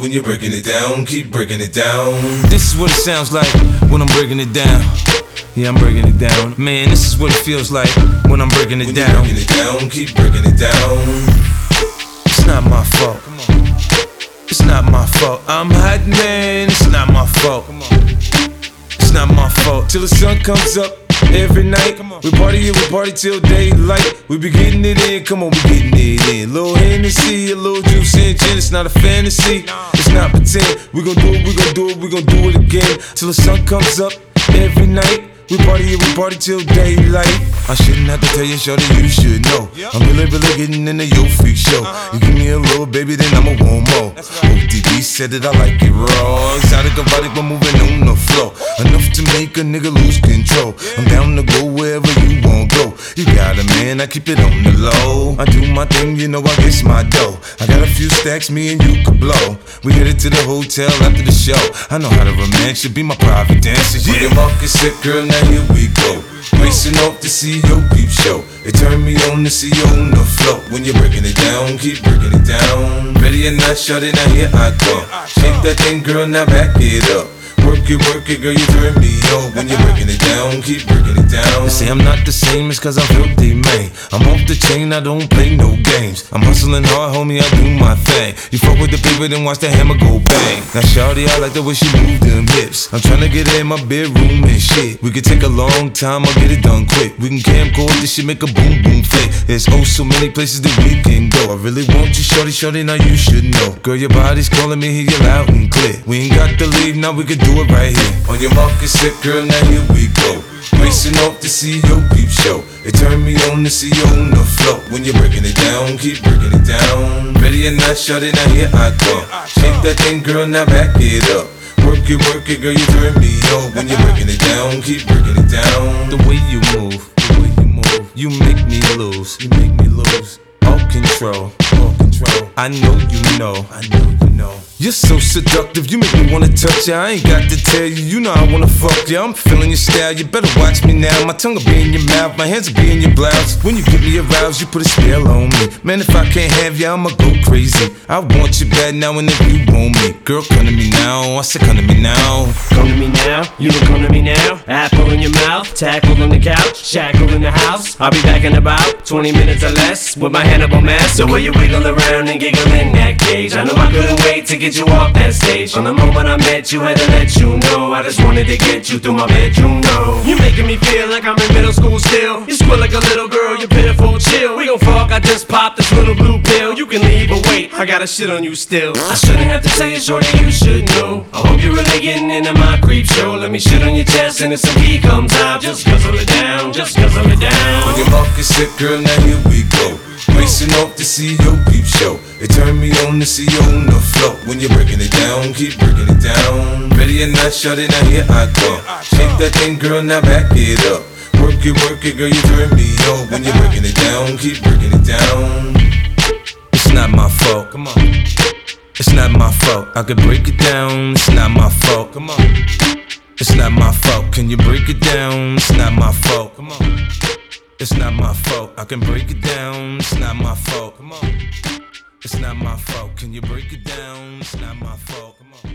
when you're breaking it down. Keep breaking it down. This is what it sounds like when I'm breaking it down. Yeah, I'm breaking it down. Man, this is what it feels like when I'm breaking it down. Breaking it down, keep breaking it down. It's not my fault. It's not my fault. I'm hot, man. It's not my fault. It's not my fault. Till the sun comes up every night. We party till daylight. We be getting it in, come on, we getting it in. Little Hennessy, a little juice and gin. It's not a fantasy, it's not pretend. We gon' do it, we gon' do it, we gon' do it again. Till the sun comes up every night. We party till daylight. I shouldn't have to tell you, shorty, you should know. I'm really getting into your freak show. You give me a little baby, then I'ma want more. ODB said that I like it raw. Exotic, erotic, but moving on the floor. Enough to make a nigga lose control. I'm down to go wherever you won't go. You got it, man, I keep it on the low. I do my thing, you know I get my dough. I got a few stacks, me and you could blow. We headed to the hotel after the show. I know how to romance, you be my private dancer. When your market set, girl, now here we go. Racing off to see your peep show. It turned me on to see you on the floor. When you're breaking it down, keep breaking it down. Ready or not, shut it, now here I go. Shake that thing, girl, now back it up. Work it, girl, you turn me on. When you're breaking it down, keep breaking it down. They say I'm not the same, it's cause I'm filthy, man. I'm off the chain, I don't play no games. I'm hustling hard, homie, I do my thing. You fuck with the paper, then watch the hammer go bang. Now shawty, I like the way she move them hips. I'm tryna get her in my bedroom and shit. We could take a long time, I'll get it done quick. We can camcord this shit, make a boom boom flick. There's oh so many places that we can go. I really want you, shorty, now you should know. Girl, your body's calling me, hear you loud and clear. We ain't got to leave, now we can do it right here. On your market set, girl, now here we go. Racing off to see your peep show. It turned me on to see you on the floor. When you're breaking it down, keep breaking it down. Ready or not, shut it, now here I go. Shake that thing, girl, now back it up. Work it, girl, you turn me on. When you're breaking it down, keep breaking it down. The way you move, you make me lose. All control, I know you know. You're so seductive, you make me wanna touch ya. I ain't got to tell you, you know I wanna fuck ya. I'm feeling your style, you better watch me now. My tongue will be in your mouth, my hands will be in your blouse. When you get me aroused, you put a spell on me. Man, if I can't have ya, I'ma go crazy. I want you bad now and if you want me. Girl, come to me now, I said come to me now. Come to me now, you don't come to me now. Apple in your mouth, tackle on the couch, shackle in the house. I'll be back in about 20 minutes or less with my Hannibal mask. The way you wiggle around and giggle in that cage, I know I couldn't wait to get you off that stage. From the moment I met you, had to let you know I just wanted to get you through my bedroom door. You making me feel like I'm in middle school still. You squeal like a little girl, you're pitiful, chill. We gon' fuck, I just popped this little blue pill. You can leave, but wait, I gotta shit on you still. I shouldn't have to tell you, shorty, you should know. I hope you're really getting into my creep show. Let me shit on your chest and if some pee comes out, just guzzle it down, just guzzle it down. On your market set, girl, now here we go. Racing off to see your peep show. It turned me on to see you on the floor. When you're breaking it down, keep breaking it down. Ready or not, shut it, now here I go. Shake that thing, girl, now back it up. Work it, girl, you turn me on. When you're breaking it down, keep breaking it down. It's not my fault, come on. It's not my fault, I could break it down. It's not my fault, come on. It's not my fault, can you break it down? It's not my fault, come on. It's not my fault, I can break it down. It's not my fault, come on. It's not my fault, can you break it down? It's not my fault, come on.